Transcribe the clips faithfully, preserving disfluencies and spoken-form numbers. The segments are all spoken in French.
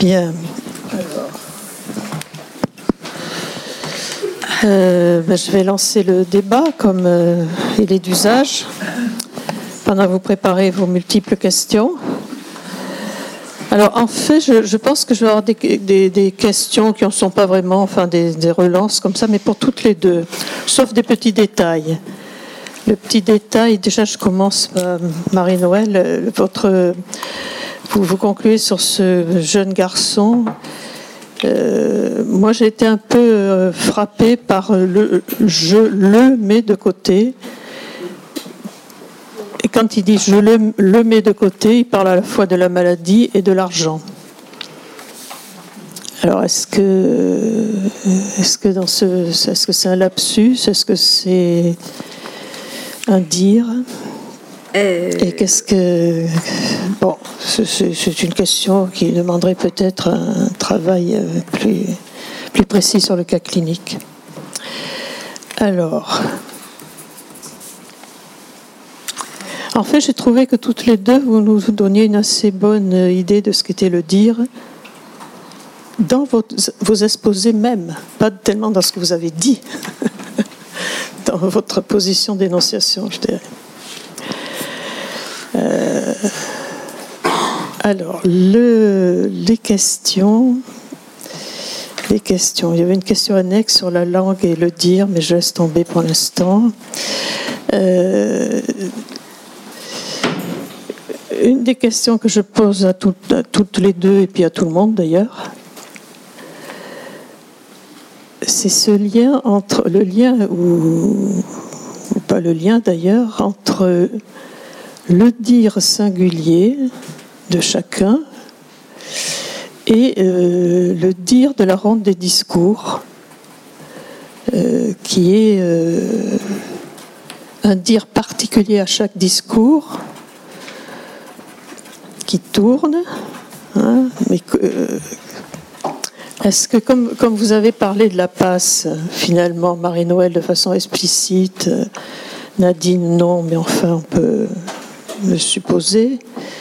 Bien. Alors, euh, ben, je vais lancer le débat comme euh, il est d'usage, pendant que vous préparez vos multiples questions. Alors, en fait, je, je pense que je vais avoir des, des, des questions qui ne sont pas vraiment, enfin, des, des relances comme ça, mais pour toutes les deux, sauf des petits détails. Le petit détail, déjà, je commence par Marie-Noël. Votre, vous, vous concluez sur ce jeune garçon. Euh, moi, j'ai été un peu euh, frappée par le je le mets de côté. Et quand il dit je le, le mets de côté, il parle à la fois de la maladie et de l'argent. Alors, est-ce que, est-ce que dans ce, est-ce que c'est un lapsus? Est-ce que c'est un dire? Euh... Et qu'est-ce que... Bon, c'est, c'est une question qui demanderait peut-être un travail plus, plus précis sur le cas clinique. Alors... En fait, j'ai trouvé que toutes les deux, vous nous donniez une assez bonne idée de ce qu'était le dire dans vos, vos exposés même, pas tellement dans ce que vous avez dit, dans votre position d'énonciation, je dirais. Euh, alors, le, les questions... Les questions. Il y avait une question annexe sur la langue et le dire, mais je laisse tomber pour l'instant. Euh, Une des questions que je pose à toutes, à toutes les deux, et puis à tout le monde d'ailleurs, c'est ce lien entre, le lien, ou, ou pas le lien d'ailleurs, entre le dire singulier de chacun et euh, le dire de la ronde des discours, euh, qui est euh, un dire particulier à chaque discours, qui tourne, hein, mais euh, est-ce que comme, comme vous avez parlé de la passe, finalement, Marie-Noël de façon explicite, Nadine non, mais enfin on peut le supposer,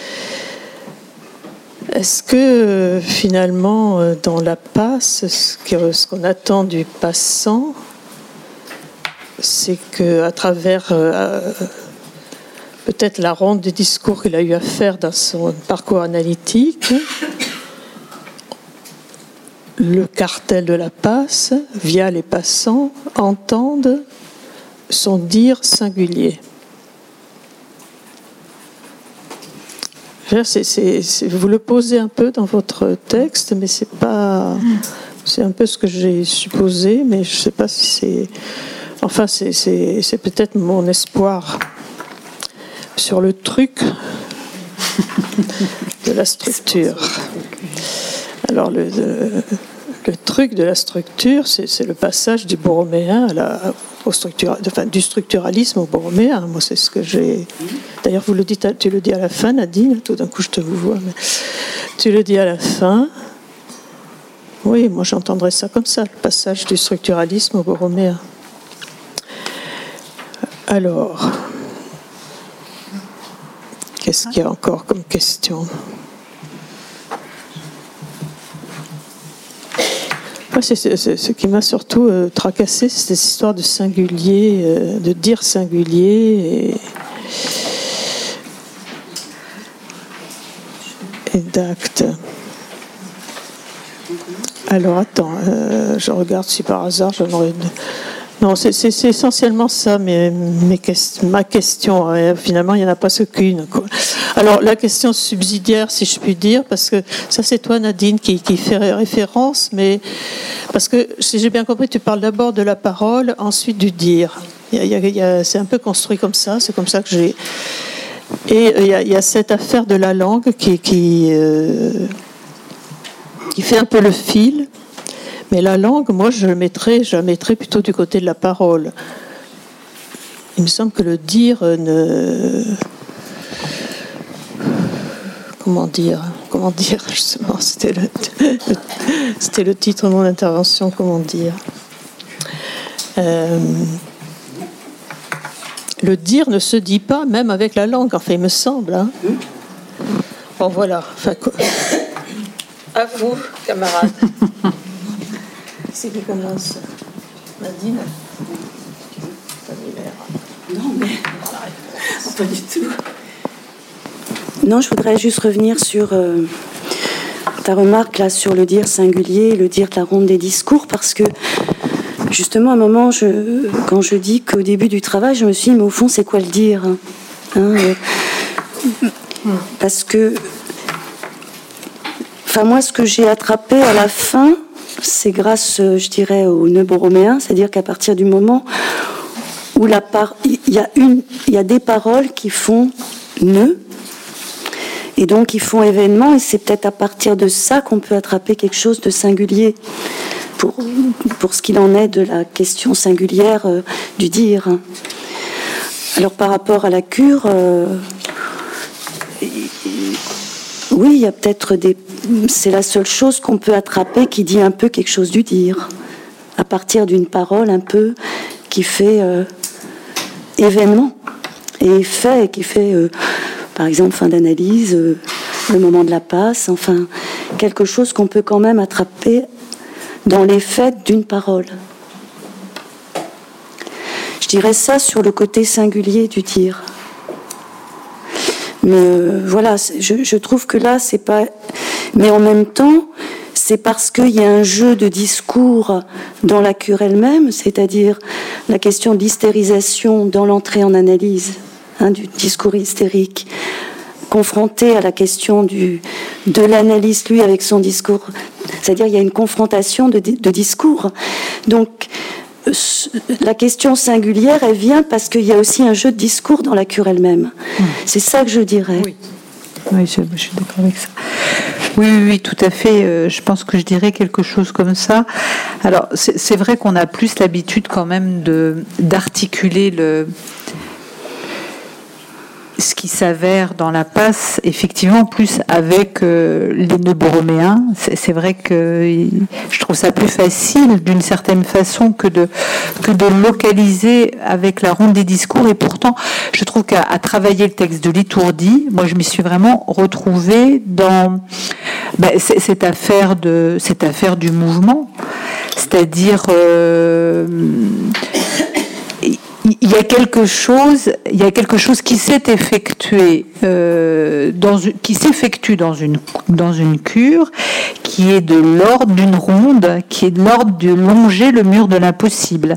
est-ce que finalement dans la passe, ce, que, ce qu'on attend du passant, c'est qu'à travers... Euh, peut-être la ronde des discours qu'il a eu à faire dans son parcours analytique, le cartel de la passe, via les passants, entendent son dire singulier. C'est, c'est, c'est, vous le posez un peu dans votre texte, mais c'est pas, c'est un peu ce que j'ai supposé, mais je ne sais pas si c'est... Enfin, c'est, c'est, c'est peut-être mon espoir sur le truc de la structure. Alors, le, le, le truc de la structure, c'est, c'est le passage du borroméen à la, au structura, enfin, du structuralisme au borroméen. Moi, c'est ce que j'ai... D'ailleurs, vous le dites, tu le dis à la fin, Nadine, tout d'un coup, je te vous vois, mais tu le dis à la fin. Oui, moi, j'entendrais ça comme ça, le passage du structuralisme au borroméen. Alors... Qu'est-ce qu'il y a encore comme question? Moi, c'est, c'est, c'est, ce qui m'a surtout euh, tracassé, c'est cette histoire de singulier, euh, de dire singulier et, et d'acte. Alors, attends, euh, je regarde si par hasard j'en aurais... Non, c'est, c'est, c'est essentiellement ça, mes, mes quest- ma question. Hein. Finalement, il n'y en a presque qu'une. Quoi. Alors, la question subsidiaire, si je puis dire, parce que ça, c'est toi, Nadine, qui, qui fait référence, mais parce que, si j'ai bien compris, tu parles d'abord de la parole, ensuite du dire. Il y a, il y a, c'est un peu construit comme ça, c'est comme ça que j'ai... Et il y a, il y a cette affaire de la langue qui, qui, euh, qui fait un peu le fil. Mais la langue, moi, je la mettrais, je la mettrais plutôt du côté de la parole. Il me semble que le dire ne... Comment dire Comment dire, justement, c'était le, c'était le titre de mon intervention, comment dire euh, Le dire ne se dit pas, même avec la langue, enfin, il me semble. Hein. Bon, voilà. Enfin, À vous, camarades. C'est qui commence? Nadine? Non, mais pas du tout. Non, je voudrais juste revenir sur euh, ta remarque là sur le dire singulier, le dire de la ronde des discours, parce que justement, à un moment, je, quand je dis qu'au début du travail, je me suis dit, mais au fond, c'est quoi le dire, hein, euh, parce que, enfin, moi, ce que j'ai attrapé à la fin, c'est grâce, je dirais, au nœud borroméen, c'est-à-dire qu'à partir du moment où la part, il y a une, il y a des paroles qui font nœud, et donc ils font événement, et c'est peut-être à partir de ça qu'on peut attraper quelque chose de singulier pour, pour ce qu'il en est de la question singulière euh, du dire. Alors par rapport à la cure, euh, oui, il y a peut-être des... C'est la seule chose qu'on peut attraper qui dit un peu quelque chose du dire, à partir d'une parole un peu qui fait euh, événement et fait, qui fait, euh, par exemple, fin d'analyse, euh, le moment de la passe, enfin, quelque chose qu'on peut quand même attraper dans les faits d'une parole. Je dirais ça sur le côté singulier du dire. Mais euh, voilà, je, je trouve que là, c'est pas... Mais en même temps, c'est parce qu'il y a un jeu de discours dans la cure elle-même, c'est-à-dire la question de l'hystérisation dans l'entrée en analyse, hein, du discours hystérique, confronté à la question du, de l'analyste, lui, avec son discours. C'est-à-dire il y a une confrontation de, de discours. Donc, la question singulière, elle vient parce qu'il y a aussi un jeu de discours dans la cure elle-même. Mmh. C'est ça que je dirais. Oui, oui je, je suis d'accord avec ça. Oui, oui, oui, tout à fait. Euh, je pense que je dirais quelque chose comme ça. Alors, c'est, c'est vrai qu'on a plus l'habitude quand même de, d'articuler le... ce qui s'avère dans la passe, effectivement, plus avec euh, les nœuds borroméens. C'est, c'est vrai que je trouve ça plus facile, d'une certaine façon, que de, que de localiser avec la ronde des discours. Et pourtant, je trouve qu'à à travailler le texte de l'Étourdi, moi, je m'y suis vraiment retrouvée dans ben, cette affaire de cette affaire du mouvement, c'est-à-dire. Euh, Il y a quelque chose, il y a quelque chose qui s'est effectué, euh, dans, qui s'effectue dans une dans une cure, qui est de l'ordre d'une ronde, qui est de l'ordre de longer le mur de l'impossible.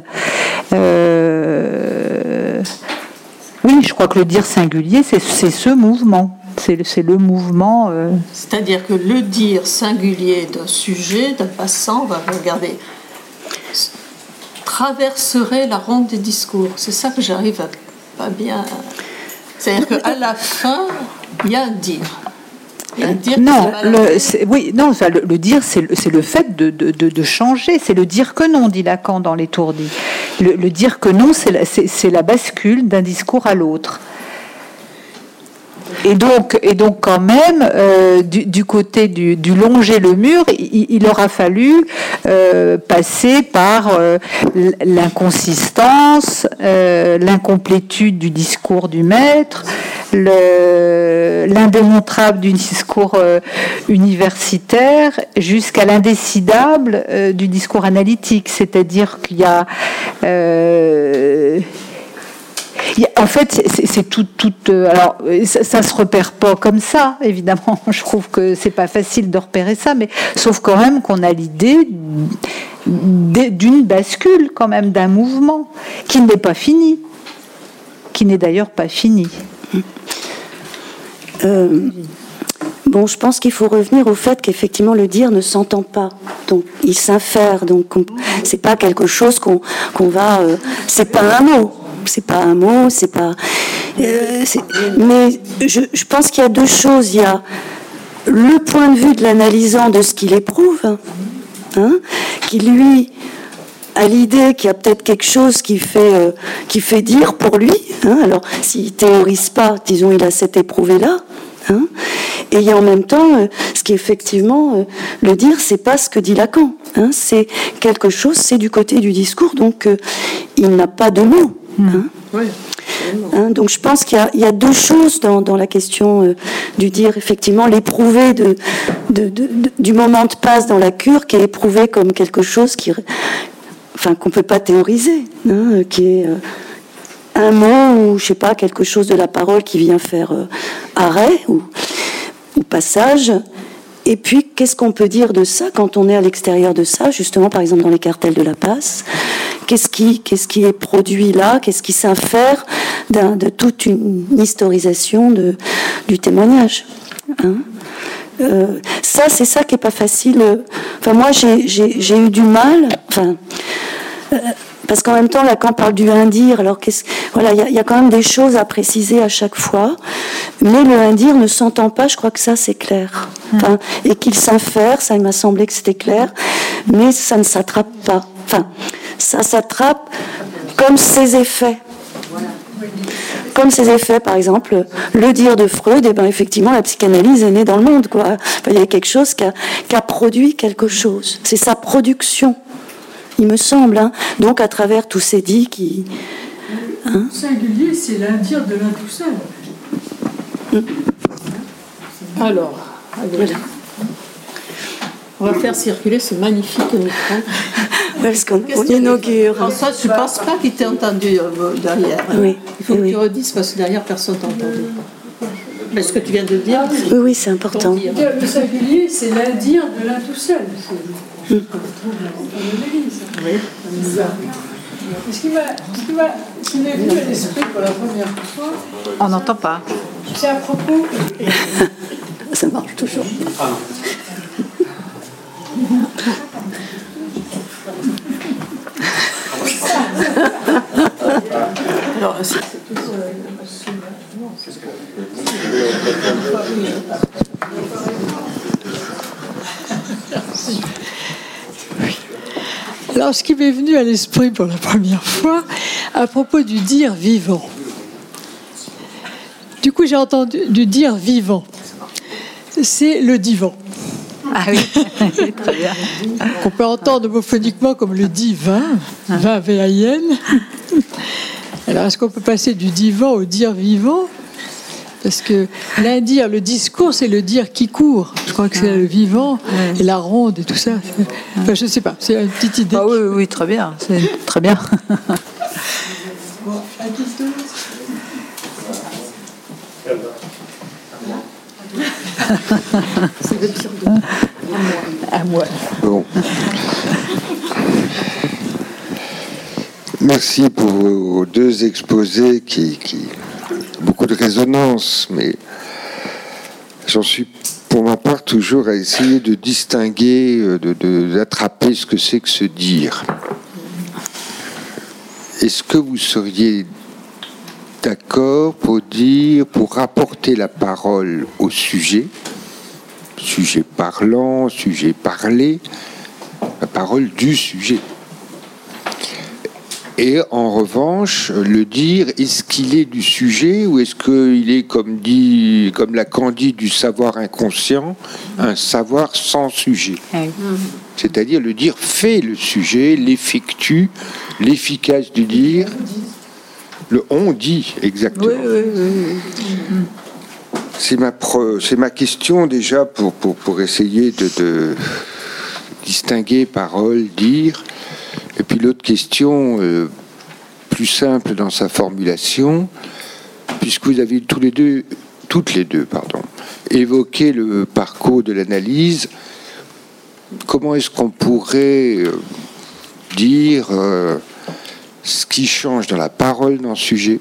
Euh, oui, je crois que le dire singulier, c'est, c'est ce mouvement. C'est, c'est le mouvement. Euh... C'est-à-dire que le dire singulier d'un sujet, d'un passant, on va regarder. Traverserait la ronde des discours. C'est ça que j'arrive à pas bien. C'est-à-dire qu'à la fin, il y a un dire. Il y a un dire non, le, c'est, oui, non, enfin, le, le dire, c'est le, c'est le fait de, de, de, de changer. C'est le dire que non, dit Lacan dans l'Étourdi. Le, le dire que non, c'est la, c'est, c'est la bascule d'un discours à l'autre. Et donc, et donc quand même, euh, du, du côté du, du longer le mur, il, il aura fallu euh, passer par euh, l'inconsistance, euh, l'incomplétude du discours du maître, le, l'indémontrable du discours euh, universitaire, jusqu'à l'indécidable euh, du discours analytique. C'est-à-dire qu'il y a... Euh, En fait, c'est, c'est tout, tout. Alors, ça, ça se repère pas comme ça, évidemment. Je trouve que c'est pas facile de repérer ça, mais sauf quand même qu'on a l'idée d'une bascule, quand même, d'un mouvement qui n'est pas fini, qui n'est d'ailleurs pas fini. Euh, bon, je pense qu'il faut revenir au fait qu'effectivement le dire ne s'entend pas, donc il s'infère, donc on, c'est pas quelque chose qu'on, qu'on va, euh, c'est pas un mot. C'est pas un mot, c'est pas. Euh, c'est, mais je, je pense qu'il y a deux choses. Il y a le point de vue de l'analysant de ce qu'il éprouve, hein, qui lui a l'idée qu'il y a peut-être quelque chose qui fait, euh, qui fait dire pour lui. Hein, alors, s'il théorise pas, disons, il a cet éprouvé-là. Hein, et il y a en même temps, euh, ce qui effectivement, euh, le dire, c'est pas ce que dit Lacan. Hein, c'est quelque chose, c'est du côté du discours, donc euh, il n'a pas de mots. Hein. Oui. Hein, donc je pense qu'il y a, il y a deux choses dans, dans la question euh, du dire, effectivement, l'éprouvé de, de, de, de, du moment de passe dans la cure qui est éprouvé comme quelque chose qui, enfin, qu'on ne peut pas théoriser, hein, qui est euh, un mot ou, je sais pas, quelque chose de la parole qui vient faire euh, arrêt ou, ou passage. Et puis, qu'est-ce qu'on peut dire de ça quand on est à l'extérieur de ça, justement, par exemple, dans les cartels de la passe? Qu'est-ce qui, qu'est-ce qui est produit là? Qu'est-ce qui s'infère d'un, de toute une historisation de, du témoignage, hein? euh, Ça, c'est ça qui est pas facile. Enfin, moi, j'ai, j'ai, j'ai eu du mal. Enfin, euh, parce qu'en même temps, Lacan parle du indire. Alors, qu'est-ce, voilà, il y a, y a quand même des choses à préciser à chaque fois. Mais le indire ne s'entend pas. Je crois que ça, c'est clair. Enfin, et qu'il s'infère, ça, il m'a semblé que c'était clair. Mais ça ne s'attrape pas. Enfin, ça s'attrape comme ses effets. Comme ses effets, par exemple, le dire de Freud, et ben effectivement, la psychanalyse est née dans le monde, quoi. Enfin, il y a quelque chose qui a, qui a produit quelque chose. C'est sa production, il me semble. Hein. Donc, à travers tous ces dits qui... Hein, singulier, c'est l'indire de l'un tout seul. Mmh. Alors, voilà. On va faire circuler ce magnifique micro. Parce qu'on on inaugure. François, je ne pense pas qu'il t'ait entendu euh, derrière. Oui. Il faut oui. que tu redisses parce que derrière, personne t'a entendu. Mais ce que tu viens de dire, c'est... Oui, oui, c'est important. Le singulier, c'est l'indire de l'un tout seul. C'est... Mmh. Oui. Ce qui, m'a, ce, qui m'a, ce qui m'est venu à l'esprit pour la première fois... On n'entend pas. C'est à propos... Ça marche toujours. Alors, c'est... Alors, ce qui m'est venu à l'esprit pour la première fois, à propos du dire vivant. Du coup, j'ai entendu du dire vivant. C'est le divan. Ah oui, très bien. Qu'on peut entendre homophoniquement comme le divin, vin V A I N. Alors, est-ce qu'on peut passer du divan au dire vivant? Parce que l'indire, le discours, c'est le dire qui court. Je crois que c'est le vivant et la ronde et tout ça. Enfin, je ne sais pas, c'est une petite idée. Ah oui, oui, très bien. C'est très bien. C'est de dire de... À moi. Bon. Merci pour vos deux exposés qui, qui beaucoup de résonance, mais j'en suis pour ma part toujours à essayer de distinguer, de, de, d'attraper ce que c'est que se dire. Est-ce que vous seriez d'accord pour dire, pour rapporter la parole au sujet, sujet parlant, sujet parlé, la parole du sujet. Et en revanche, le dire, est-ce qu'il est du sujet ou est-ce qu'il est, comme dit, comme Lacan dit, du savoir inconscient, un savoir sans sujet. C'est-à-dire le dire fait le sujet, l'effectue, l'efficace du dire. Le on dit, exactement. Oui, oui, oui. C'est ma, pro, c'est ma question déjà pour, pour, pour essayer de, de distinguer parole, dire. Et puis l'autre question, euh, plus simple dans sa formulation, puisque vous avez tous les deux, toutes les deux, pardon, évoqué le parcours de l'analyse, comment est-ce qu'on pourrait euh, dire euh, ce qui change dans la parole d'un sujet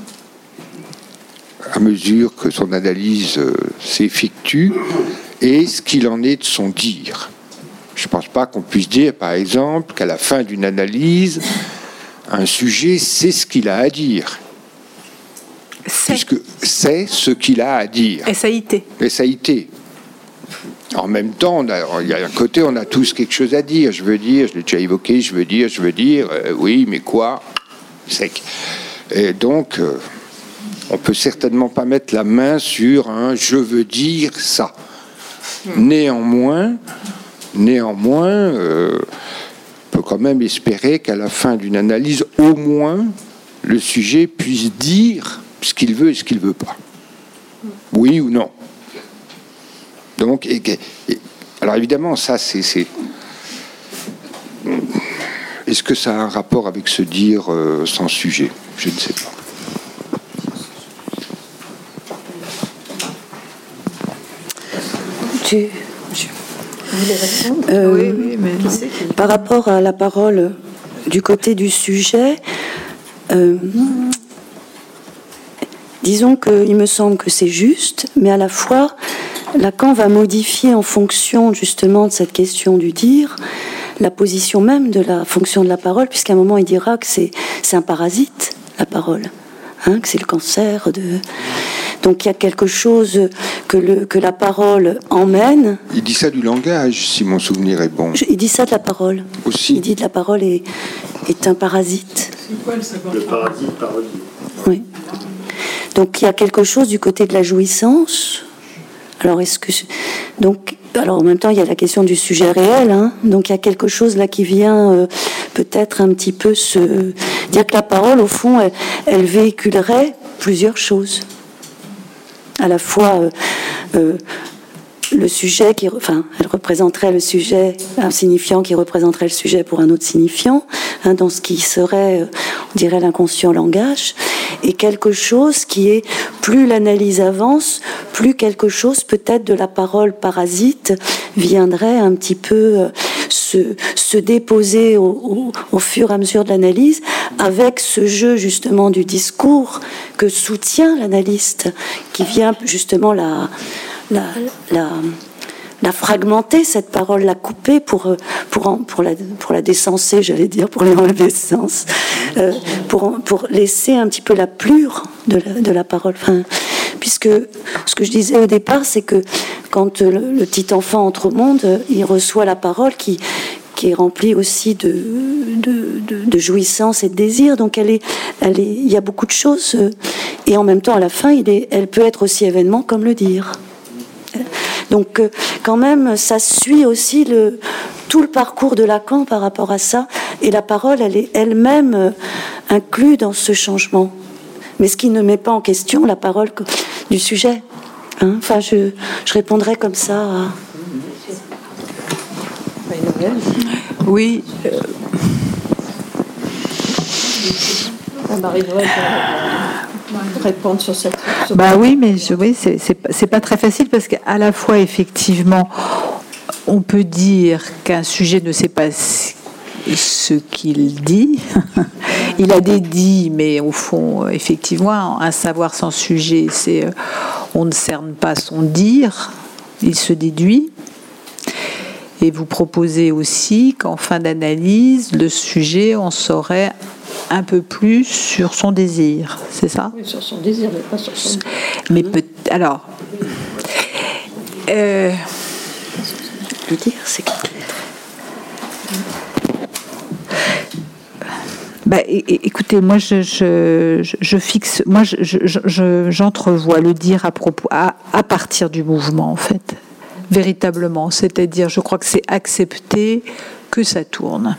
à mesure que son analyse euh, s'effectue et ce qu'il en est de son dire. Je ne pense pas qu'on puisse dire, par exemple, qu'à la fin d'une analyse, un sujet sait ce qu'il a à dire. C'est. Puisque c'est ce qu'il a à dire. S A I T. S A I T. En même temps, on a, il y a un côté, on a tous quelque chose à dire. Je veux dire, je l'ai déjà évoqué, je veux dire, je veux dire, euh, oui, mais quoi? Sec. Et donc, euh, on peut certainement pas mettre la main sur un « je veux dire ça ». Néanmoins, néanmoins, euh, on peut quand même espérer qu'à la fin d'une analyse, au moins, le sujet puisse dire ce qu'il veut et ce qu'il ne veut pas. Oui ou non. Donc, et, et, alors évidemment, ça, c'est, c'est... Est-ce que ça a un rapport avec se dire euh, sans sujet? Je ne sais pas. Tu... Euh, oui, oui, mais... Par rapport à la parole du côté du sujet, euh, disons qu'il me semble que c'est juste, mais à la fois, Lacan va modifier en fonction justement de cette question du dire la position même de la fonction de la parole, puisqu'à un moment il dira que c'est, c'est un parasite, la parole, hein, que c'est le cancer de... Donc il y a quelque chose que, le, que la parole emmène. Il dit ça du langage, si mon souvenir est bon. Il dit ça de la parole. Aussi. Il dit que la parole est, est un parasite. C'est quoi le savoir? Le parasite parole. Oui. Donc il y a quelque chose du côté de la jouissance. Alors est-ce que donc alors en même temps il y a la question du sujet réel. Hein, donc il y a quelque chose là qui vient euh, peut-être un petit peu se dire que la parole au fond elle, elle véhiculerait plusieurs choses. À la fois euh, euh, le sujet qui, enfin, elle représenterait le sujet, un signifiant qui représenterait le sujet pour un autre signifiant, hein, dans ce qui serait, on dirait, l'inconscient langage, et quelque chose qui est, plus l'analyse avance, plus quelque chose peut-être de la parole parasite viendrait un petit peu se, se déposer au, au, au fur et à mesure de l'analyse, avec ce jeu justement du discours que soutient l'analyste, qui vient justement la... La, la, la fragmenter, cette parole, la couper pour, pour, pour, la, pour la décenser, j'allais dire, pour lui enlever sens, euh, pour, pour laisser un petit peu la plure de la, de la parole. Enfin, puisque ce que je disais au départ, c'est que quand le, le petit enfant entre au monde, il reçoit la parole qui, qui est remplie aussi de, de, de, de jouissance et de désir. Donc elle est, elle est, il y a beaucoup de choses. Et en même temps, à la fin, il est, elle peut être aussi événement comme le dire. Donc quand même, ça suit aussi le, tout le parcours de Lacan par rapport à ça. Et la parole, elle est elle-même inclue dans ce changement. Mais ce qui ne met pas en question la parole du sujet. Hein, enfin, je, je répondrai comme ça à... Oui. Euh... Marie-Noël, répondre sur cette. Sur bah oui, mais je, oui, c'est, c'est, c'est pas très facile parce qu'à la fois, effectivement, on peut dire qu'un sujet ne sait pas ce qu'il dit. Il a des dits, mais au fond, effectivement, un savoir sans sujet, c'est on ne cerne pas son dire, il se déduit. Et vous proposez aussi qu'en fin d'analyse, le sujet, on saurait un peu plus sur son désir, c'est ça? Oui, sur son désir, mais pas sur son... Mais peut... Alors... Euh... Le dire, c'est que... Bah, écoutez, moi je, je, je fixe, moi je, je, je, j'entrevois le dire à propos, à, à partir du mouvement en fait, véritablement. C'est-à-dire, je crois que c'est accepter que ça tourne.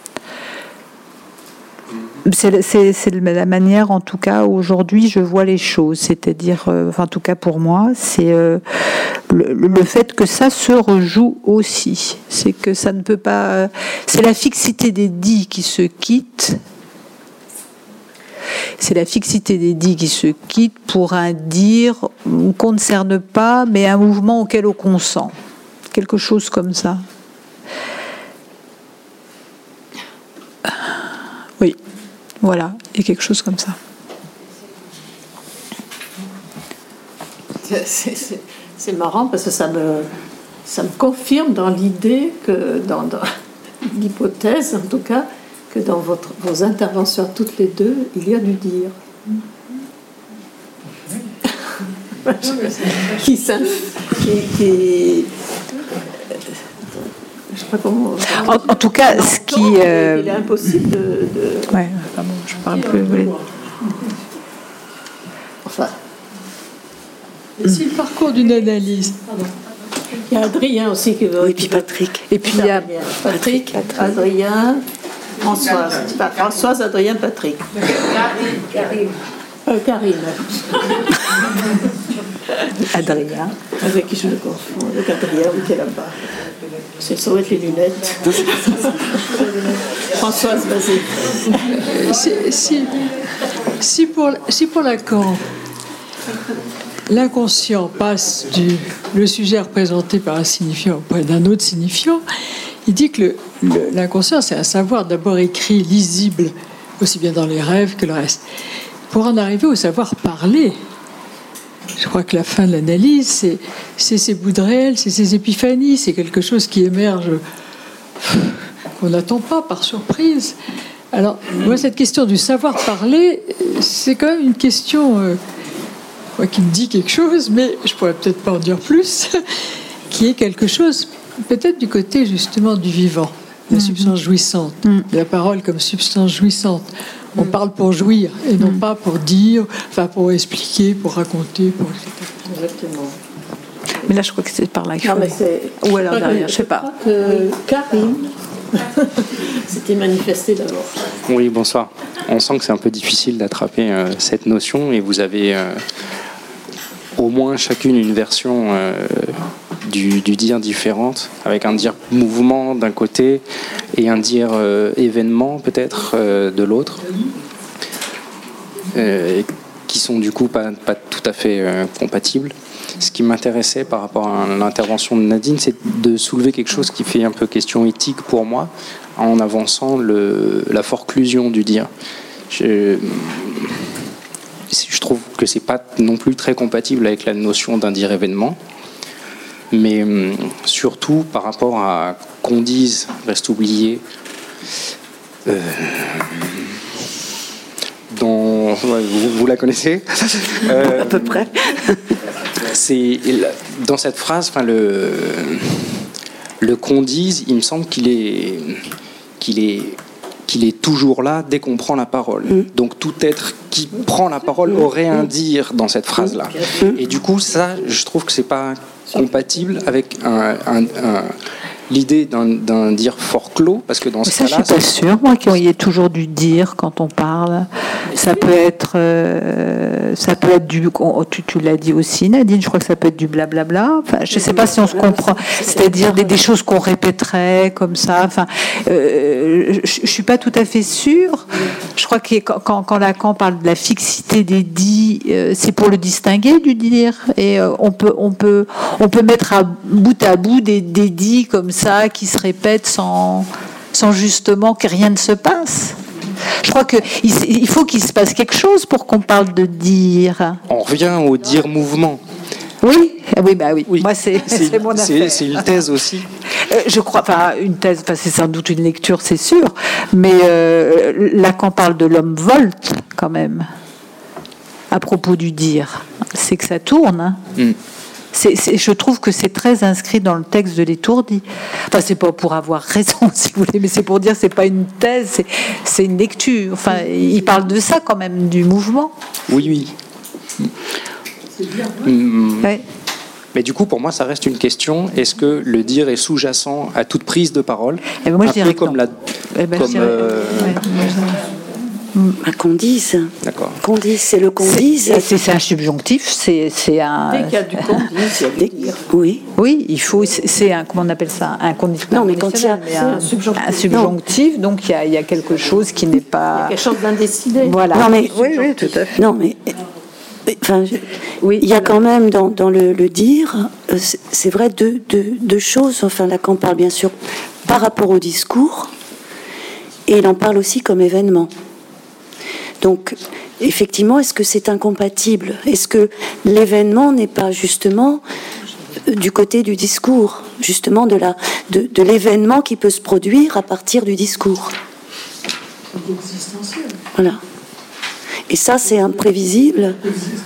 C'est, c'est, c'est la manière, en tout cas, aujourd'hui, je vois les choses. C'est-à-dire, euh, enfin, en tout cas pour moi, c'est euh, le, le fait que ça se rejoue aussi. C'est que ça ne peut pas... Euh, c'est la fixité des dits qui se quittent. C'est la fixité des dits qui se quittent pour un dire qu'on ne cerne pas, mais un mouvement auquel on consent. Quelque chose comme ça. Oui. Voilà, il y a quelque chose comme ça. C'est, c'est, c'est marrant parce que ça me, ça me confirme dans l'idée que, dans, dans l'hypothèse en tout cas, que dans votre, vos interventions toutes les deux, il y a du dire. qui, qui, qui Je sais pas comment. En, en tout cas, ce qui. Euh... Il est impossible de. de... Ouais, pardon, je parle plus. Oui. Enfin. Et si le parcours d'une analyse. Pardon. Il y a Adrien aussi qui veut. Oui, puis Patrick. Et puis il y a Patrick, Patrick Adrien, Françoise. Pas Françoise, Adrien, Patrick. Karine. Euh, Karine. Adrien. Avec qui je le confonds, avec Adrien, oui, qui est là-bas. C'est ça va être les lunettes. Françoise, vas-y. Si, si, si, pour, si pour Lacan, l'inconscient passe du le sujet représenté par un signifiant auprès d'un autre signifiant, il dit que le, le, l'inconscient, c'est un savoir d'abord écrit, lisible, aussi bien dans les rêves que le reste. Pour en arriver au savoir parler, je crois que la fin de l'analyse, c'est, c'est ces bouts de réel, c'est ces épiphanies, c'est quelque chose qui émerge, qu'on n'attend pas par surprise. Alors, moi, cette question du savoir parler, c'est quand même une question euh, moi, qui me dit quelque chose, mais je pourrais peut-être pas en dire plus, qui est quelque chose, peut-être du côté justement du vivant, la substance jouissante, mm. la parole comme substance jouissante. On parle pour jouir et non mm. pas pour dire, enfin pour expliquer, pour raconter, pour et cetera. Exactement. Mais là, je crois que c'est par là qu'il faut. Non, mais c'est... Ou alors derrière, je sais pas. Que Karim s'était manifesté d'abord. Oui, bonsoir. On sent que c'est un peu difficile d'attraper euh, cette notion et vous avez euh, au moins chacune une version euh, du, du dire différente, avec un dire mouvement d'un côté et un dire euh, événement peut-être euh, de l'autre, euh, qui sont du coup pas, pas tout à fait euh, compatibles. Ce qui m'intéressait par rapport à l'intervention de Nadine, c'est de soulever quelque chose qui fait un peu question éthique pour moi, en avançant le, la forclusion du dire. Je, je trouve que c'est pas non plus très compatible avec la notion d'un dire événement, mais surtout par rapport à qu'on dise reste oublié. Euh, dont, ouais, vous, vous la connaissez euh, à peu près. C'est dans cette phrase, enfin le le qu'on dise, il me semble qu'il est qu'il est qu'il est toujours là dès qu'on prend la parole. Mm. Donc tout être qui prend la parole aurait un dire dans cette phrase-là. Mm. Et du coup, ça, je trouve que c'est pas compatible avec un, un, un l'idée d'un, d'un dire fort clos, parce que dans ce ça, cas-là... je suis pas sûre, moi, qu'il y ait toujours du dire quand on parle. Ça peut être, euh, ça peut être du... Tu, tu l'as dit aussi, Nadine, je crois que ça peut être du blablabla. Enfin, je ne sais pas si on se comprend. C'est-à-dire des, des choses qu'on répéterait comme ça. Enfin, euh, je ne suis pas tout à fait sûre. Je crois que quand, quand Lacan parle de la fixité des dits, euh, c'est pour le distinguer du dire. Et euh, on, peut, on, peut, on peut mettre à bout à bout des, des dits comme ça, qui se répètent sans, sans justement que rien ne se passe. Je crois qu'il il faut qu'il se passe quelque chose pour qu'on parle de dire. On revient au dire mouvement. Oui, oui, bah oui. oui. Moi, c'est, c'est, c'est mon affaire. C'est, c'est une thèse aussi. Euh, je crois, enfin, une thèse, enfin, c'est sans doute une lecture, c'est sûr. Mais euh, Lacan parle de l'homme volte, quand même, à propos du dire. C'est que ça tourne, hein. Mm. C'est, c'est, je trouve que c'est très inscrit dans le texte de l'Étourdi. Enfin, c'est pas pour avoir raison, si vous voulez, mais c'est pour dire que c'est pas une thèse, c'est, c'est une lecture. Enfin, il parle de ça quand même, du mouvement. Oui, oui. Mmh. Ouais. Mais du coup, pour moi, ça reste une question. Est-ce que le dire est sous-jacent à toute prise de parole? Eh ben moi, un je dirais peu comme la... Eh ben, comme, dirais... euh... ouais, Un qu'on dise. D'accord. Qu'on dise, c'est le qu'on dise. C'est, c'est un subjonctif, c'est, c'est un. Dès qu'il y a du qu'on dise, il y a du dire. Oui. Oui, il faut. C'est, c'est un. Comment on appelle ça? Un conditionnel. Non, mais quand il y a un, un subjonctif. Un subjonctif, donc il y, a, il y a quelque chose qui n'est pas. Il y a quelque chose d'indécidé. Voilà. Non, mais oui, oui, tout à fait. Non, mais. Enfin, je, oui, il y a quand même dans, dans le, le dire, c'est, c'est vrai, deux, deux, deux choses. Enfin, Lacan parle bien sûr par rapport au discours, et il en parle aussi comme événement. Donc, effectivement, est-ce que c'est incompatible? Est-ce que l'événement n'est pas justement du côté du discours, justement de, la, de, de l'événement qui peut se produire à partir du discours? Voilà. Et ça, c'est imprévisible.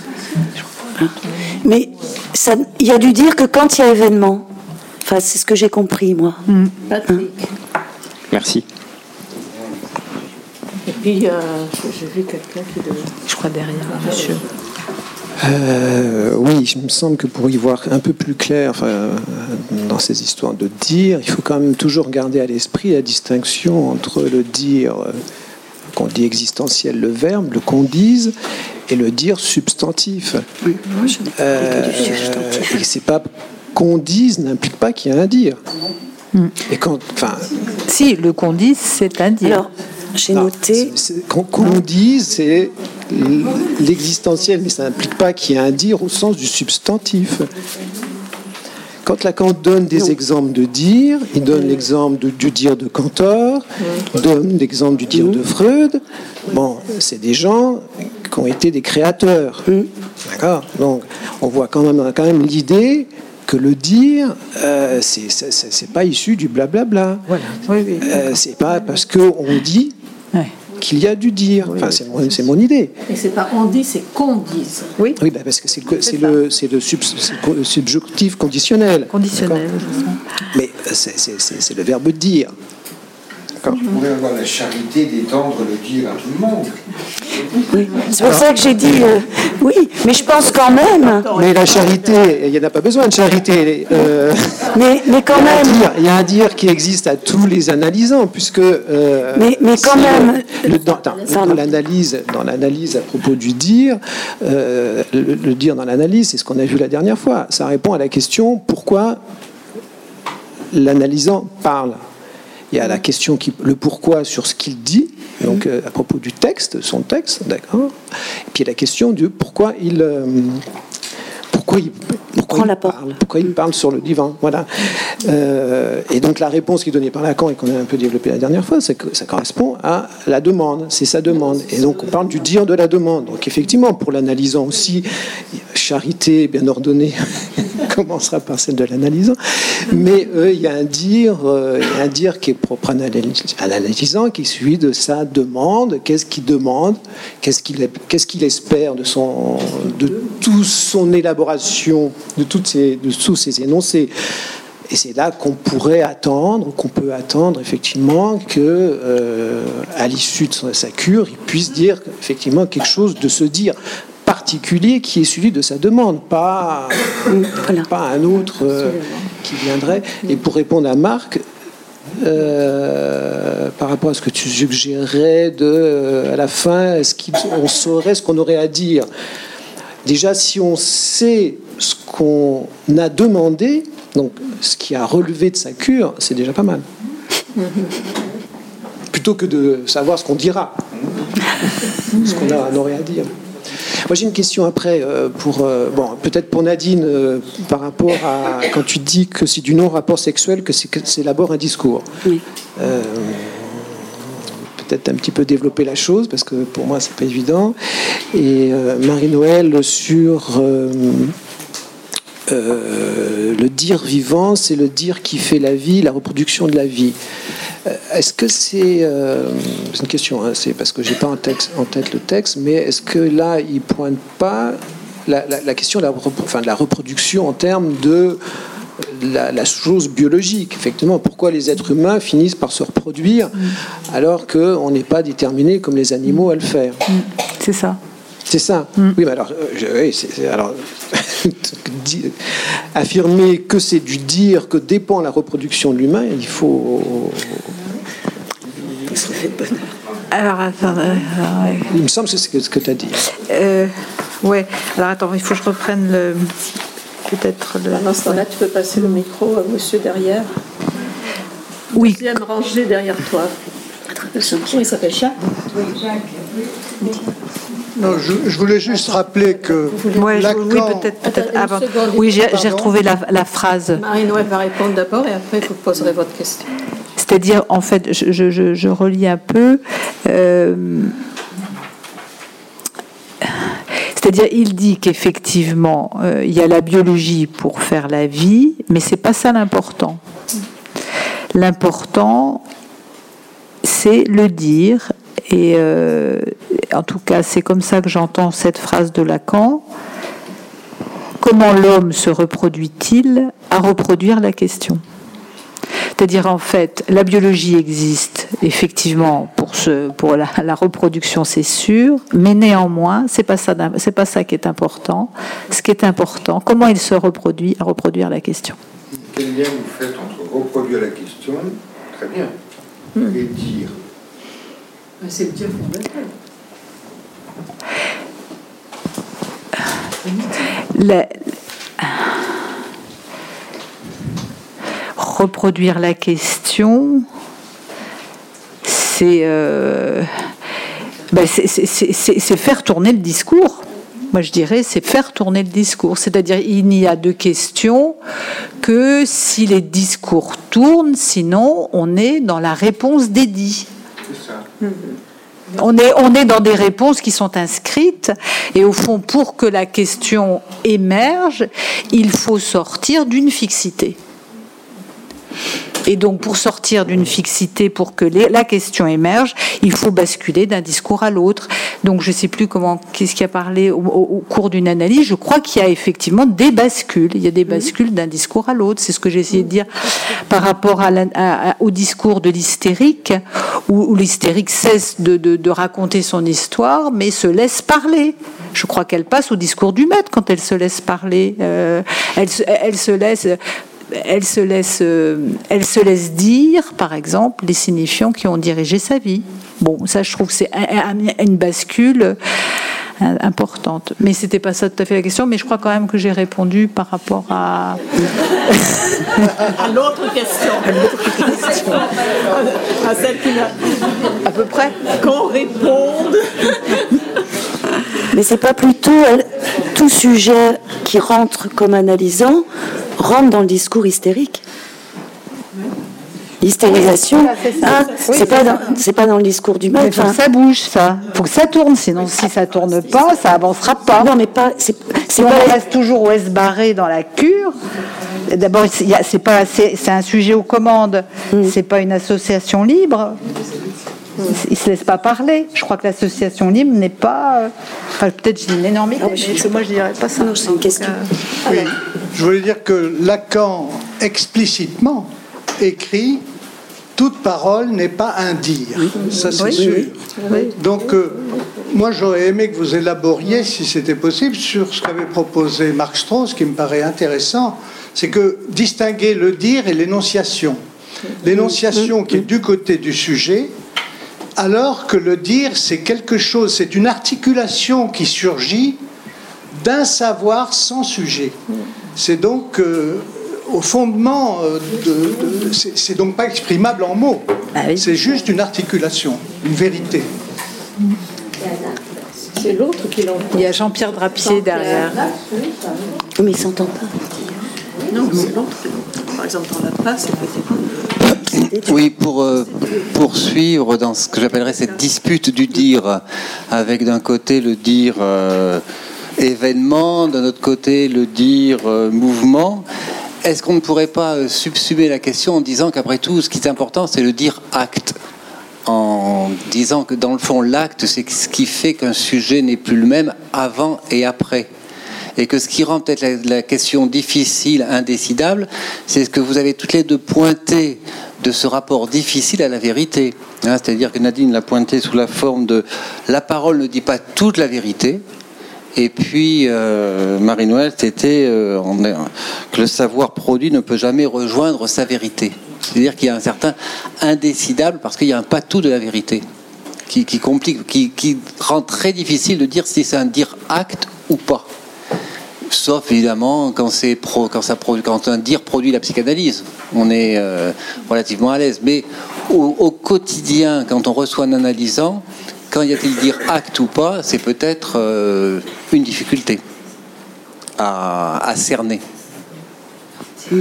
Mais il y a dû dire que quand il y a événement, enfin, c'est ce que j'ai compris, moi. Mmh. Patrick. Hein? Merci. Et puis, euh, j'ai vu quelqu'un qui devait... Je crois derrière, monsieur. Euh, oui, il me semble que pour y voir un peu plus clair enfin, dans ces histoires de dire, il faut quand même toujours garder à l'esprit la distinction entre le dire qu'on dit existentiel, le verbe, le qu'on dise, et le dire substantif. Oui, moi, je n'ai Euh, du substantif. et c'est pas qu'on dise n'implique pas qu'il y a un dire. Mm. Et quand, enfin, Si, le qu'on dise, c'est un dire. Alors, j'ai non, noté. c'est- c'est- qu'on qu'on dise, c'est l'existentiel, mais ça n'implique pas qu'il y ait un dire au sens du substantif. Quand Lacan donne des Non. exemples de dire, il donne l'exemple de- du dire de Cantor, il donne l'exemple du dire de Freud. Bon, c'est des gens qui ont été des créateurs. D'accord. Donc, on voit quand même, on a quand même l'idée que le dire, euh, c'est, c'est, c'est- c'est pas issu du blablabla. Voilà. Oui, oui. Euh, c'est pas parce qu'on dit Ouais. qu'il y a du dire. Enfin, c'est mon, c'est mon idée. Et c'est pas on dit, c'est qu'on dise. Oui, Oui, bah, parce que c'est le, c'est le, c'est le, sub- c'est le subjonctif conditionnel. conditionnel. D'accord. Mais c'est, c'est, c'est, c'est le verbe dire. D'accord. On pourrait avoir la charité d'étendre le dire à tout le monde. Oui. C'est pour ça que j'ai dit euh, oui, mais je pense quand même. Mais la charité, il n'y en a pas besoin de charité. Euh, Mais, mais quand il, y a un même. dire, il y a un dire qui existe à tous les analysants, puisque. euh, Mais- mais quand si même- le- le- dans, attends, Pardon. dans l'analyse, dans l'analyse à propos du dire, euh, le, le dire dans l'analyse, c'est ce qu'on a vu la dernière fois. Ça répond à la question pourquoi l'analysant parle. Il y a la question, qui, le pourquoi sur ce qu'il dit, donc euh, à propos du texte, son texte, d'accord. Et puis la question du pourquoi il, euh, pourquoi il, pourquoi Prend il la parle, parole. pourquoi il parle sur le divan, voilà. Euh, et donc la réponse qui est donnée par Lacan et qu'on a un peu développée la dernière fois, c'est que ça correspond à la demande, c'est sa demande. Et donc on parle du dire de la demande. Donc effectivement, pour l'analysant aussi, charité bien ordonnée commencera par celle de l'analysant, mais euh, il y a un dire, euh, il y a un dire qui est propre à l'analyse- à l'analysant, qui est celui de sa demande. Qu'est-ce qu'il demande, qu'est-ce qu'il qu'est-ce qu'il espère de son, de toute son élaboration, de toutes ces, de tous ces énoncés. Et c'est là qu'on pourrait attendre, qu'on peut attendre effectivement que, euh, à l'issue de sa cure, il puisse dire effectivement quelque chose de ce dire particulier qui est celui de sa demande, pas, Voilà. pas un autre euh, qui viendrait. Et pour répondre à Marc, euh, par rapport à ce que tu suggérais de, euh, à la fin, est-ce qu'on saurait ce qu'on aurait à dire? Déjà, si on sait ce qu'on a demandé, donc ce qui a relevé de sa cure, c'est déjà pas mal. Plutôt que de savoir ce qu'on dira, ce qu'on a, on aurait à dire. Moi, j'ai une question après, euh, pour, euh, bon, peut-être pour Nadine, euh, par rapport à quand tu dis que c'est du non-rapport sexuel, que c'est, que c'est d'abord un discours. Oui. Euh, peut-être un petit peu développer la chose, parce que pour moi, c'est pas évident. Et euh, Marie-Noël sur euh, euh, le dire vivant, c'est le dire qui fait la vie, la reproduction de la vie. Euh, Est-ce que c'est, euh, c'est une question, hein, c'est parce que j'ai pas en, texte, en tête le texte, mais est-ce que là, il pointe pas la, la, la question de la, repro- enfin, de la reproduction en termes de la, la chose biologique, effectivement, pourquoi les êtres humains finissent par se reproduire alors qu'on n'est pas déterminé comme les animaux à le faire. C'est ça. C'est ça. Oui, mais alors, euh, je- oui, c'est- c'est- alors di- affirmer que c'est du dire que dépend la reproduction de l'humain, il faut. Alors, attends. euh, ouais. Il me semble que c'est ce que, ce que tu as dit. Euh, ouais. Alors, attends, il faut que je reprenne le. Peut-être le. Pendant ce temps-là, tu peux passer le micro à monsieur derrière. Oui. Deuxième rangée derrière toi. Il s'appelle Jacques. Non, je, je voulais juste rappeler que Ouais, je- Lacan, oui, peut-être, peut-être Attends, une avant. seconde. Oui, j'ai, j'ai Pardon retrouvé la, la phrase. Marie-Noël va répondre d'abord et après vous poserez votre question. C'est-à-dire, en fait, je, je, je, je relis un peu. euh, C'est-à-dire, il dit qu'effectivement, euh, il y a la biologie pour faire la vie, mais c'est pas ça l'important. L'important, c'est le dire. Et euh, en tout cas, c'est comme ça que j'entends cette phrase de Lacan. Comment l'homme se reproduit-il? À reproduire la question. C'est-à-dire, en fait, la biologie existe effectivement pour, ce, pour la, la reproduction, c'est sûr, mais néanmoins, c'est pas ça, c'est pas ça qui est important. Ce qui est important, comment il se reproduit, à reproduire la question. Quel lien vous faites entre reproduire la question, très bien, et dire? C'est le dire fondamental. La... Reproduire la question, c'est, euh, ben c'est, c'est, c'est, c'est faire tourner le discours. Moi, je dirais, c'est faire tourner le discours. C'est-à-dire, il n'y a de question que si les discours tournent, sinon, on est dans la réponse dédie. C'est ça. On est, on est dans des réponses qui sont inscrites, et au fond, pour que la question émerge, il faut sortir d'une fixité. Et donc, pour sortir d'une fixité, pour que les, la question émerge, il faut basculer d'un discours à l'autre. Donc, je ne sais plus comment, qu'est-ce qui a parlé au, au, au cours d'une analyse. Je crois qu'il y a effectivement des bascules. Il y a des bascules d'un discours à l'autre. C'est ce que j'ai essayé de dire par rapport à la, à, au discours de l'hystérique, où, où l'hystérique cesse de, de, de raconter son histoire, mais se laisse parler. Je crois qu'elle passe au discours du maître quand elle se laisse parler. Euh, elle, elle se laisse... Elle se, laisse, euh, elle se laisse dire, par exemple, les signifiants qui ont dirigé sa vie. Bon, ça, je trouve que c'est un, un, une bascule euh, importante. Mais c'était pas ça tout à fait la question, mais je crois quand même que j'ai répondu par rapport à... à l'autre question. À l'autre question. À celle qui m'a... À peu près. Qu'on réponde. Mais c'est pas plutôt tout sujet qui rentre comme analysant rentre dans le discours hystérique. L'hystérisation, hein, c'est pas dans, c'est pas dans le discours du maître. Il faut que ça bouge, ça. Il faut que ça tourne, sinon si ça tourne pas, ça avancera pas. Non, mais pas. C'est, c'est si pas. On reste toujours au S-barré dans la cure. D'abord, c'est pas, c'est, c'est un sujet aux commandes. Mm. C'est pas une association libre. Il ne se laisse pas parler. Je crois que l'association libre n'est pas... Enfin, peut-être j'ai une énormité, mais je, moi je ne dirais pas ça. Non, c'est une question. Oui, je voulais dire que Lacan, explicitement, écrit « Toute parole n'est pas un dire oui. ». Ça, c'est oui, sûr. Oui, oui. Donc, euh, moi, j'aurais aimé que vous élaboriez, si c'était possible, sur ce qu'avait proposé Mark Strauss, qui me paraît intéressant, c'est que distinguer le dire et l'énonciation. L'énonciation qui est du côté du sujet, alors que le dire, c'est quelque chose, c'est une articulation qui surgit d'un savoir sans sujet. C'est donc euh, au fondement de, de c'est, c'est donc pas exprimable en mots. Ah oui. C'est juste une articulation, une vérité. C'est l'autre qui l'entend. Il y a Jean-Pierre Drapier derrière. Mais il s'entend pas. Non, c'est l'autre qui l'entend. Par exemple, dans la presse, effectivement. Oui, pour euh, poursuivre dans ce que j'appellerais cette dispute du dire, avec d'un côté le dire euh, événement, d'un autre côté le dire euh, mouvement, est-ce qu'on ne pourrait pas subsumer la question en disant qu'après tout, ce qui est important, c'est le dire acte, en disant que dans le fond, l'acte, c'est ce qui fait qu'un sujet n'est plus le même avant et après. Et que ce qui rend peut-être la, la question difficile, indécidable, c'est ce que vous avez toutes les deux pointé de ce rapport difficile à la vérité. Hein, c'est-à-dire que Nadine l'a pointé sous la forme de la parole ne dit pas toute la vérité. Et puis euh, Marie-Noël, c'était euh, que le savoir produit ne peut jamais rejoindre sa vérité. C'est-à-dire qu'il y a un certain indécidable parce qu'il y a un patou de la vérité qui, qui complique, qui, qui rend très difficile de dire si c'est un dire acte ou pas. Sauf évidemment quand, c'est pro, quand, ça produit, quand un dire produit la psychanalyse. On est euh, relativement à l'aise. Mais au, au quotidien, quand on reçoit un analysant, quand y a-t-il dire acte ou pas, c'est peut-être euh, une difficulté à, à cerner. Je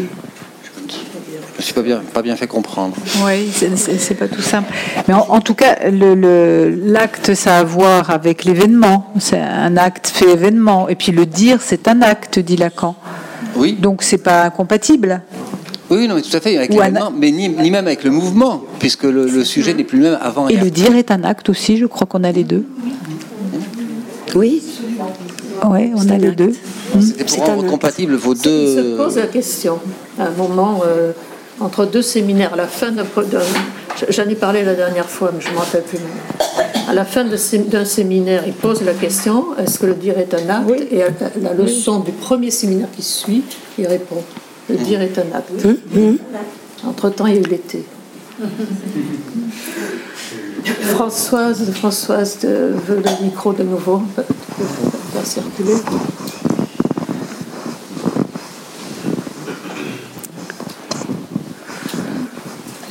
ne suis pas bien, pas bien fait comprendre. Oui, c'est, c'est, c'est pas tout simple. Mais en, en tout cas, le, le, l'acte, ça a à voir avec l'événement. C'est un acte fait événement. Et puis le dire, c'est un acte, dit Lacan. Oui. Donc c'est pas incompatible. Oui, non, mais tout à fait, avec l'événement, un... mais ni, ni même avec le mouvement, puisque le, le sujet n'est plus le même avant et, et après. Le dire est un acte aussi, je crois qu'on a les deux. Oui. Oui, on a les deux. C'était pour rendre compatibles vos deux... Il se pose la question, à un moment, euh, entre deux séminaires, à la fin d'un... J'en ai parlé la dernière fois, mais je ne me rappelle plus. À la fin d'un séminaire, il pose la question, est-ce que le dire est un acte? Oui. Et à la leçon du premier séminaire qui suit, il répond, le dire est un acte. Mmh. Entre-temps, il y a eu l'été. Françoise, Françoise veut le micro de nouveau. Faire circuler.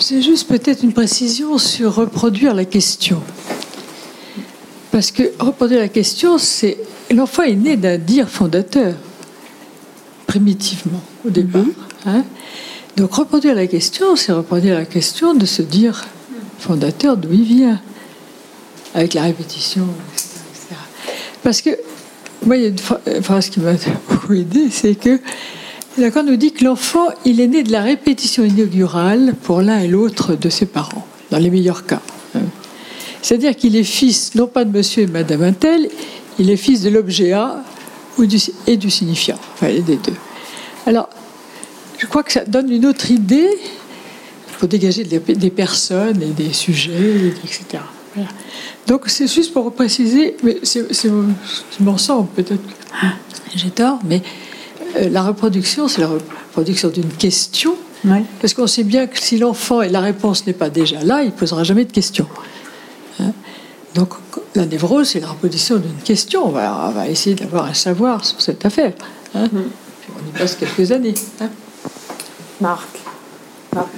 c'est juste peut-être une précision sur reproduire la question. Parce que reproduire la question, c'est... L'enfant est né d'un dire fondateur, primitivement, au départ. Mm-hmm. Hein. Donc reproduire la question, c'est reproduire la question de se dire fondateur d'où il vient, avec la répétition, et cetera, et cetera. Parce que, moi, il y a une phrase qui m'a beaucoup aidé, c'est que Lacan nous dit que l'enfant, il est né de la répétition inaugurale pour l'un et l'autre de ses parents, dans les meilleurs cas. C'est-à-dire qu'il est fils, non pas de monsieur et madame un tel, il est fils de l'objet A ou du, et du signifiant, enfin des deux. Alors, je crois que ça donne une autre idée pour dégager des, des personnes et des sujets, et cetera. Voilà. Donc, c'est juste pour préciser, mais c'est, c'est, je m'en sens peut-être que j'ai tort, mais euh, la reproduction, c'est la reproduction d'une question, ouais. Parce qu'on sait bien que si l'enfant et la réponse n'est pas déjà là, il ne posera jamais de question. Hein? Donc, la névrose, c'est la reproduction d'une question. On va, on va essayer d'avoir un savoir sur cette affaire. Hein? Mm. Puis on y passe quelques années. Hein? Marc. Marc,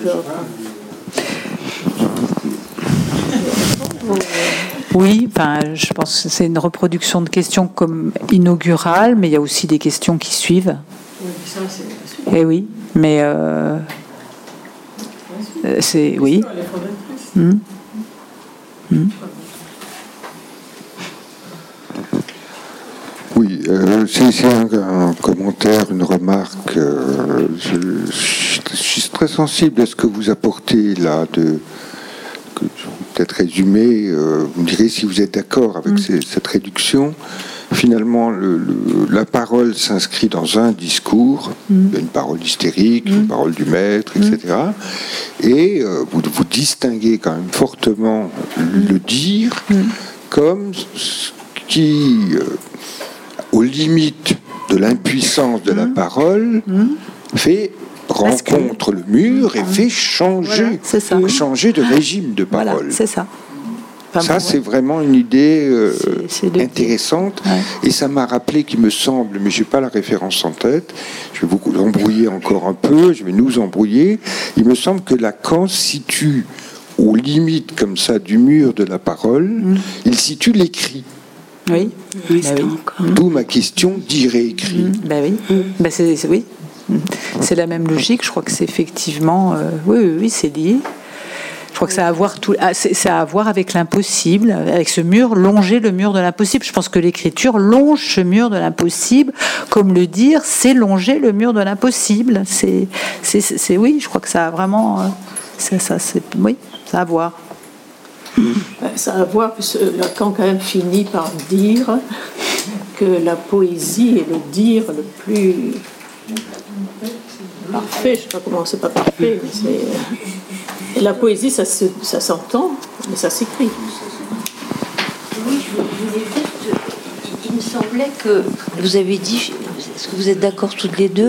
Oui, enfin, je pense que c'est une reproduction de questions comme inaugurale, mais il y a aussi des questions qui suivent. Oui, ça, c'est la suite. Eh oui, mais euh, c'est oui. Mmh. Mmh. Oui, euh, c'est, c'est un, un commentaire, une remarque. Euh, je, je suis très sensible à ce que vous apportez là, de, que je vais peut-être résumer. Euh, vous me direz si vous êtes d'accord avec mmh. ces, cette réduction. Finalement, le, le, la parole s'inscrit dans un discours, mmh. une parole hystérique, mmh. une parole du maître, et cetera. Mmh. Et euh, vous, vous distinguez quand même fortement le dire mmh. comme ce qui... Euh, aux limites de l'impuissance de mmh. la parole, mmh. fait rencontre que... le mur et mmh. fait changer, voilà, changer de régime de parole. Voilà, c'est ça. Enfin, ça, c'est moi. Vraiment une idée euh, c'est, c'est intéressante. Ouais. Et ça m'a rappelé qu'il me semble, mais je n'ai pas la référence en tête, je vais vous embrouiller encore un peu, je vais nous embrouiller. Il me semble que Lacan situe aux limites comme ça du mur de la parole, mmh. il situe l'écrit. Oui, oui, bah oui. D'où ma question dire et écrit. Mmh, bah oui, mmh. bah c'est, c'est, oui. Mmh. C'est la même logique. Je crois que c'est effectivement, euh, oui, oui, oui, c'est lié. Je crois que ça a à voir tout, c'est, ça a à voir avec l'impossible, avec ce mur, longer le mur de l'impossible. Je pense que l'écriture longe ce mur de l'impossible, comme le dire, c'est longer le mur de l'impossible. C'est, c'est, c'est, c'est oui, je crois que ça a vraiment, euh, ça, ça, c'est, oui, ça a à voir. Ça a à voir, parce que Lacan quand même finit par dire que la poésie est le dire le plus parfait. Je ne sais pas comment c'est pas parfait, mais c'est... Et la poésie, ça, se, ça s'entend, mais ça s'écrit. Oui, je voulais juste... Il me semblait que vous avez dit... Est-ce que vous êtes d'accord toutes les deux ?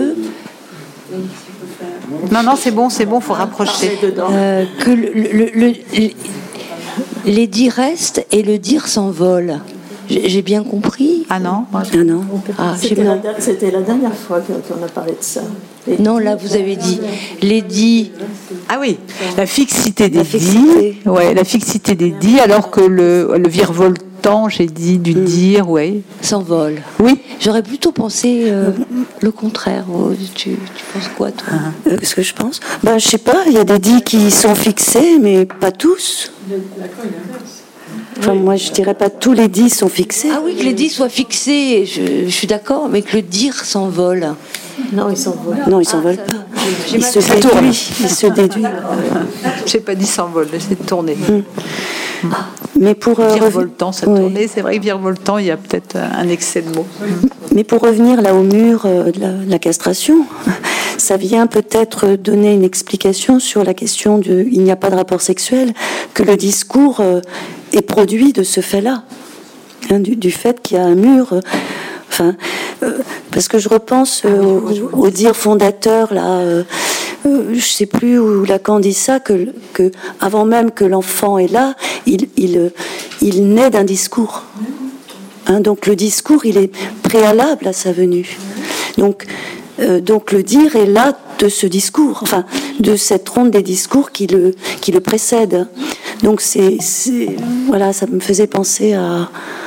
Non, non, c'est bon, c'est bon, il faut rapprocher. Euh, que le... le, le, le les dits restent et le dire s'envole. J'ai, j'ai bien compris. Ah non, ah non. Ah, c'était, la, c'était la dernière fois qu'on a parlé de ça. Les non, là vous avez dit les dits. Ah oui, la fixité des la fixité. dits. Ouais, la fixité des dits, alors que le, le virevoltant, j'ai dit du mmh. dire, ouais, s'envole. Oui. J'aurais plutôt pensé euh, le contraire. Tu, tu penses quoi, toi ? euh, Qu'est-ce que je pense ? Ben, je sais pas. Il y a des dits qui sont fixés, mais pas tous. Enfin, moi, je dirais pas tous les dits sont fixés. Ah oui, que les dits soient fixés, je, je suis d'accord, mais que le dire s'envole. Non, il s'envole. Non, il s'envole ah, pas. Il, il se déduit. Il se déduit. Je n'ai pas dit s'envole, c'est de tourner. Hum. Mais pour euh, virevoltant, ça oui. tournait. C'est vrai que virevoltant, il y a peut-être un excès de mots. Mais pour revenir là au mur euh, de, la, de la castration, ça vient peut-être donner une explication sur la question de il n'y a pas de rapport sexuel, que le discours euh, est produit de ce fait-là, hein, du, du fait qu'il y a un mur. Euh, Enfin, euh, parce que je repense euh, au, au dire fondateur là, euh, euh, je sais plus où Lacan dit ça, que, que avant même que l'enfant est là, il, il, il naît d'un discours. Hein, donc le discours, il est préalable à sa venue. Donc, euh, donc le dire est là de ce discours. Enfin, de cette ronde des discours qui le, qui le précède. Donc c'est, c'est, voilà, ça me faisait penser à...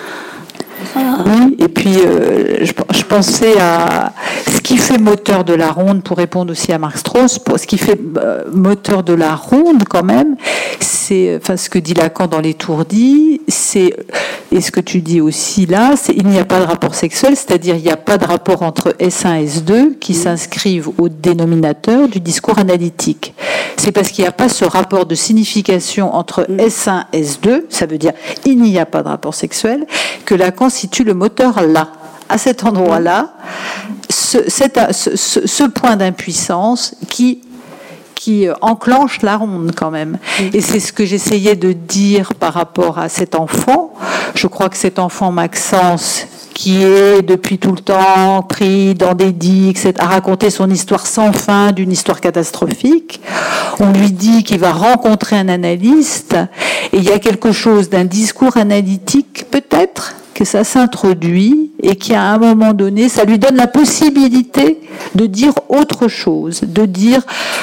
Oui, et puis euh, je, je pensais à ce qui fait moteur de la ronde, pour répondre aussi à Mark Strauss, pour ce qui fait euh, moteur de la ronde quand même, c'est, enfin ce que dit Lacan dans l'Étourdi, c'est, et ce que tu dis aussi là, c'est il n'y a pas de rapport sexuel, c'est-à-dire il n'y a pas de rapport entre S un et S deux qui s'inscrivent au dénominateur du discours analytique. C'est parce qu'il n'y a pas ce rapport de signification entre S un et S deux, ça veut dire il n'y a pas de rapport sexuel, que Lacan situe le moteur là, à cet endroit-là, ce, cet, ce, ce, ce point d'impuissance qui, qui enclenche la ronde quand même. Et c'est ce que j'essayais de dire par rapport à cet enfant. Je crois que cet enfant Maxence, qui est depuis tout le temps pris dans des dits, et cetera, à raconter son histoire sans fin, d'une histoire catastrophique. On lui dit qu'il va rencontrer un analyste, et il y a quelque chose d'un discours analytique, peut-être, que ça s'introduit, et qu'à un moment donné, ça lui donne la possibilité de dire autre chose, de dire,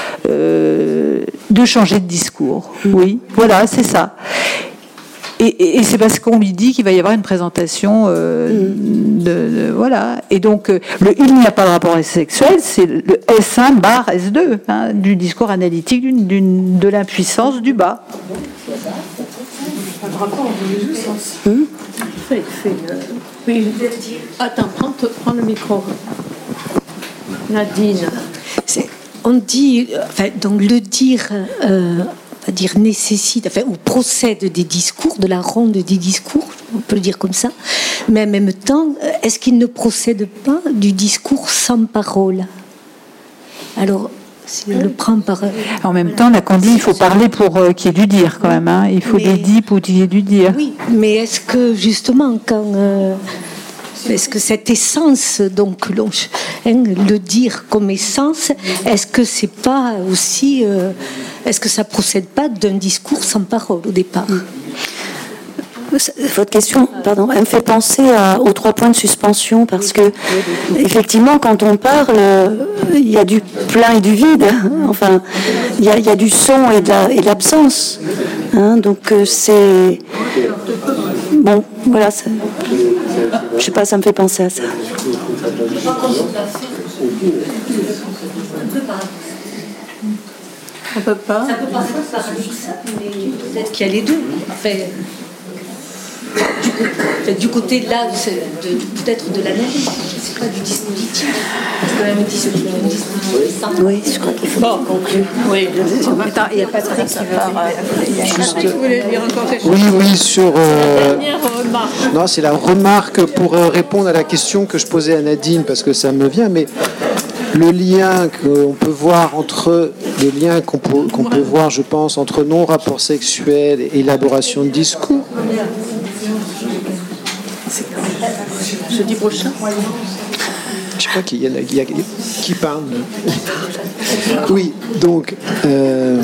euh, de changer de discours. Oui, voilà, c'est ça. Et, et, et c'est parce qu'on lui dit qu'il va y avoir une présentation euh, de, de, voilà. Et donc, euh, le il n'y a pas de rapport sexuel, c'est le S un bar S deux, hein, du discours analytique d'une, d'une, de l'impuissance du bas. Pas de rapport, on veut juste hum? Fais, fais, euh, oui. Attends, prends, prends le micro. Nadine. C'est, on dit, enfin, donc le dire... Euh, on va dire nécessite, enfin, ou procède des discours, de la ronde des discours, on peut le dire comme ça, mais en même temps, est-ce qu'il ne procède pas du discours sans parole? Alors, si on le prend par... En même temps, Lacan dit il faut parler pour euh, qu'il y ait du dire quand même, hein. Il faut mais, des dits pour qu'il y ait du dire. Oui, mais est-ce que justement, quand... Euh, est-ce que cette essence, donc, hein, le dire comme essence, est-ce que c'est pas aussi... Euh, est-ce que ça procède pas d'un discours sans parole au départ? Votre question, pardon, elle me fait penser à, aux trois points de suspension, parce que effectivement, quand on parle, il y a du plein et du vide. Enfin, il y a, il y a du son et de, la, et de l'absence. Hein, donc c'est bon, voilà. Ça, je sais pas, ça me fait penser à ça. On peut pas. Ça peut paraître paradoxal, mais peut-être qu'il y a les deux. Enfin, du, du côté de là, de, peut-être de l'analyse, c'est pas du dispositif. C'est quand même un dispositif. Oui, je crois qu'il faut bon, conclure. Oui, attends, il n'y a pas de truc qui va. Juste... Vous voulez dire encore quelque chose? Oui, oui, sur. Euh... La dernière remarque. Non, c'est la remarque pour euh, répondre à la question que je posais à Nadine, parce que ça me vient, mais. Le lien qu'on peut voir entre les liens qu'on peut, qu'on peut voir, je pense, entre non-rapport sexuel et élaboration de discours. Jeudi prochain. Je crois qu'il y en a, il y a qui parle. Oui, donc. Euh,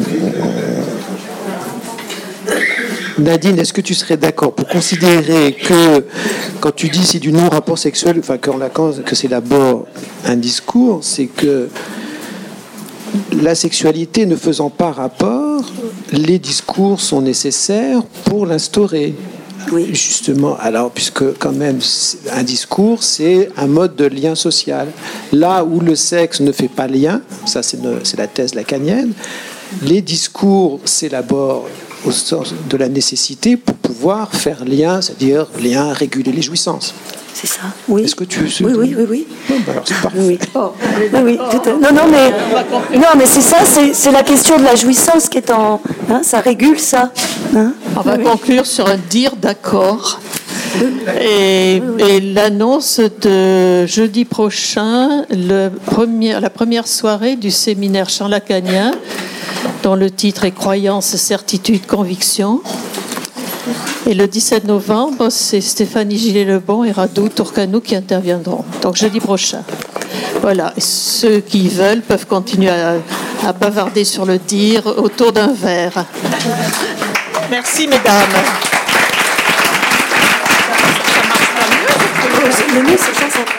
Nadine, est-ce que tu serais d'accord pour considérer que quand tu dis c'est du non-rapport sexuel, enfin qu'en Lacan, que c'est d'abord un discours, c'est que la sexualité ne faisant pas rapport, les discours sont nécessaires pour l'instaurer. Oui. Justement, alors puisque quand même un discours, c'est un mode de lien social. Là où le sexe ne fait pas lien, ça c'est, une, c'est la thèse lacanienne, les discours s'élaborent au sens de la nécessité pour pouvoir faire lien, c'est-à-dire lien, réguler les jouissances. C'est ça, oui. Est-ce que tu... Oui, oui, oui, oui. Bon, bah alors c'est parfait. Oui, oh, oui, oui tout à... Non, non, mais, non, mais c'est ça, c'est, c'est la question de la jouissance qui est en... Hein, ça régule ça. Hein. On va oui. conclure sur un dire d'accord. Et, et l'annonce de jeudi prochain, le premier, la première soirée du séminaire Champ Lacanien, dont le titre est Croyance, certitude, conviction. Et le dix-sept novembre, c'est Stéphanie Gillet-Lebon et Radou Tourcanou qui interviendront. Donc jeudi prochain. Voilà. Et ceux qui veulent peuvent continuer à, à bavarder sur le dire autour d'un verre. Merci mesdames. Le mieux, c'est ça, ça